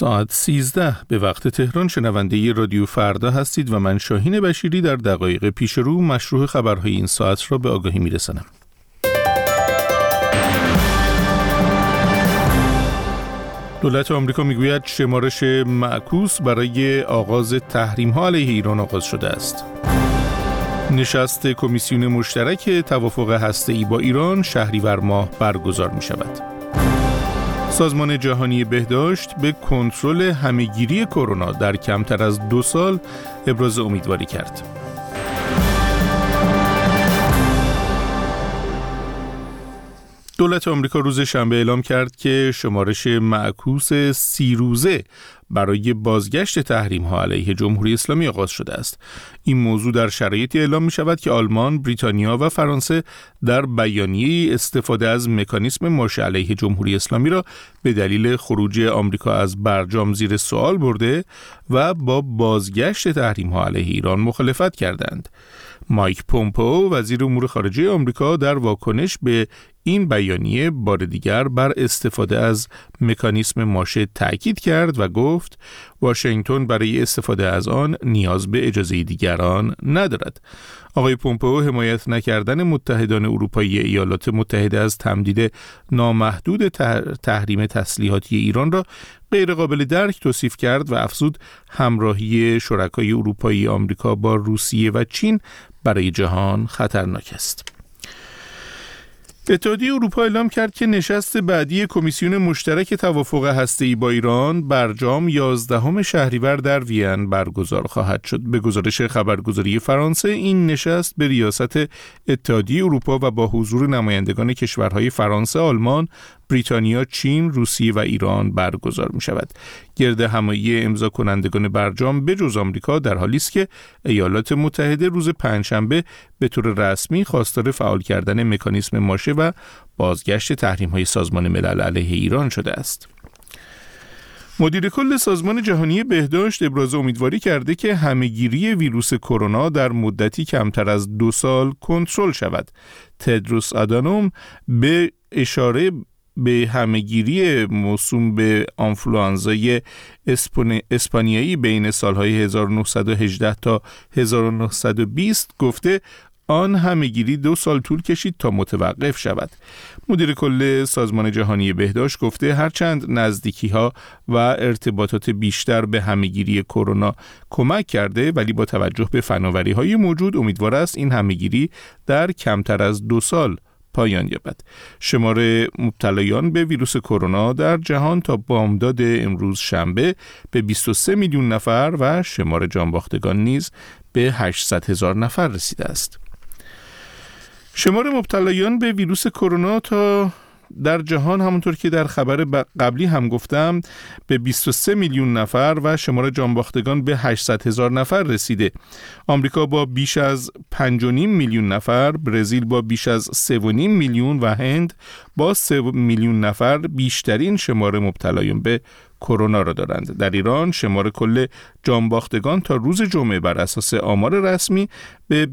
ساعت 13 به وقت تهران شنونده رادیو فردا هستید و من شاهین بشیری در دقایق پیش رو مشروع خبرهای این ساعت را به آگاهی میرسانم. دولت آمریکا میگوید شمارش معکوس برای آغاز تحریم‌ها علیه ایران آغاز شده است. نشست کمیسیون مشترک توافق هسته‌ای با ایران شهریور ماه برگزار می‌شود. سازمان جهانی بهداشت به کنترل همهگیری کرونا در کمتر از 2 سال ابراز امیدواری کرد. دولت آمریکا روز شنبه اعلام کرد که شمارش معکوس 30 روزه برای بازگشت تحریم‌ها علیه جمهوری اسلامی آغاز شده است. این موضوع در شرایطی اعلام می شود که آلمان، بریتانیا و فرانسه در بیانیه استفاده از مکانیسم ماشه علیه جمهوری اسلامی را به دلیل خروج آمریکا از برجام زیر سوال برده و با بازگشت تحریم‌ها علیه ایران مخالفت کردند. مایک پومپئو وزیر امور خارجه آمریکا در واکنش به این بیانیه بار دیگر بر استفاده از مکانیسم ماشه تأکید کرد و گفت واشنگتن برای استفاده از آن نیاز به اجازه دیگران ندارد. آقای پومپئو حمایت نکردن متحدان اروپایی ایالات متحده از تمدید نامحدود تحریم تسلیحاتی ایران را غیر قابل درک توصیف کرد و افزود همراهی شرکای اروپایی آمریکا با روسیه و چین برای جهان خطرناک است. اتحادیه اروپا اعلام کرد که نشست بعدی کمیسیون مشترک توافق هسته‌ای با ایران برجام 11 شهریور در وین برگزار خواهد شد. به گزارش خبرگزاری فرانسه این نشست به ریاست اتحادیه اروپا و با حضور نمایندگان کشورهای فرانسه، آلمان، بریتانیا، چین، روسیه و ایران برگزار می شود. گرد همایی امضا کنندگان برجام به جز آمریکا در حالی است که ایالات متحده روز پنجشنبه به طور رسمی خواستار فعال کردن مکانیسم ماشه و بازگشت تحریم‌های سازمان ملل علیه ایران شده است. مدیر کل سازمان جهانی بهداشت ابراز امیدواری کرده که همهگیری ویروس کرونا در مدتی کمتر از 2 سال کنترل شود. تدروس آدانوم به اشاره به همهگیری موسوم به آنفلوانزای اسپانیایی بین سالهای 1918 تا 1920 گفته آن همهگیری 2 سال طول کشید تا متوقف شود. مدیر کل سازمان جهانی بهداشت گفته هرچند نزدیکی‌ها و ارتباطات بیشتر به همهگیری کرونا کمک کرده، ولی با توجه به فناوری‌های موجود امیدوار است این همهگیری در کمتر از 2 سال پایان یابد. شمار مبتلایان به ویروس کرونا در جهان تا بامداد امروز شنبه به 23 میلیون نفر و شمار جانباختگان نیز به 800,000 نفر رسیده است. شمار مبتلایان به ویروس کرونا تا در جهان همونطور که در خبر قبلی هم گفتم به 23 میلیون نفر و شمار جانباختگان به 800,000 نفر رسیده. آمریکا با بیش از 5.5 میلیون نفر، برزیل با بیش از 3.5 میلیون و هند با 3 میلیون نفر بیشترین شمار مبتلایان به کرونا را دارند. در ایران شمار کل جانباختگان تا روز جمعه بر اساس آمار رسمی به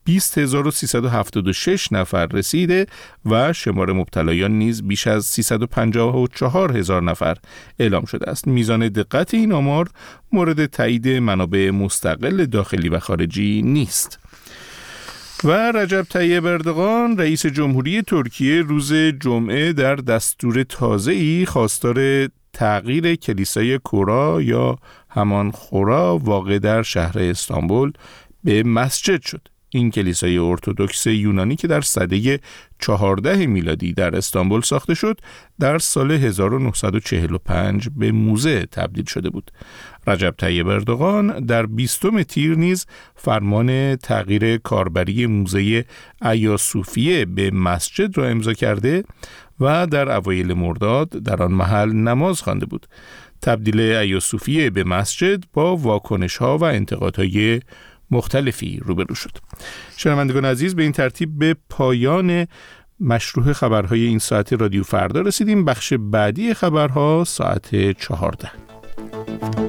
20,376 نفر رسیده و شمار مبتلایان نیز بیش از 354,000 نفر اعلام شده است. میزان دقت این آمار مورد تایید منابع مستقل داخلی و خارجی نیست. و رجب طیب اردوغان رئیس جمهوری ترکیه روز جمعه در دستور تازه‌ای خواستار تغییر کلیسای کورا یا همان خورا واقع در شهر استانبول به مسجد شد. این کلیسای ارتدوکس یونانی که در سده 14 میلادی در استانبول ساخته شد، در سال 1945 به موزه تبدیل شده بود. رجب طیب اردوغان در 20 تیر نیز فرمان تغییر کاربری موزه ایا صوفیه به مسجد را امضا کرده و در اوایل مرداد در آن محل نماز خوانده بود. تبدیل ایا صوفیه به مسجد با واکنش‌ها و انتقادهای مختلفی روبرو شد. شنوندگان عزیز، به این ترتیب به پایان مشروع خبرهای این ساعت رادیو فردا رسیدیم. بخش بعدی خبرها ساعت 14.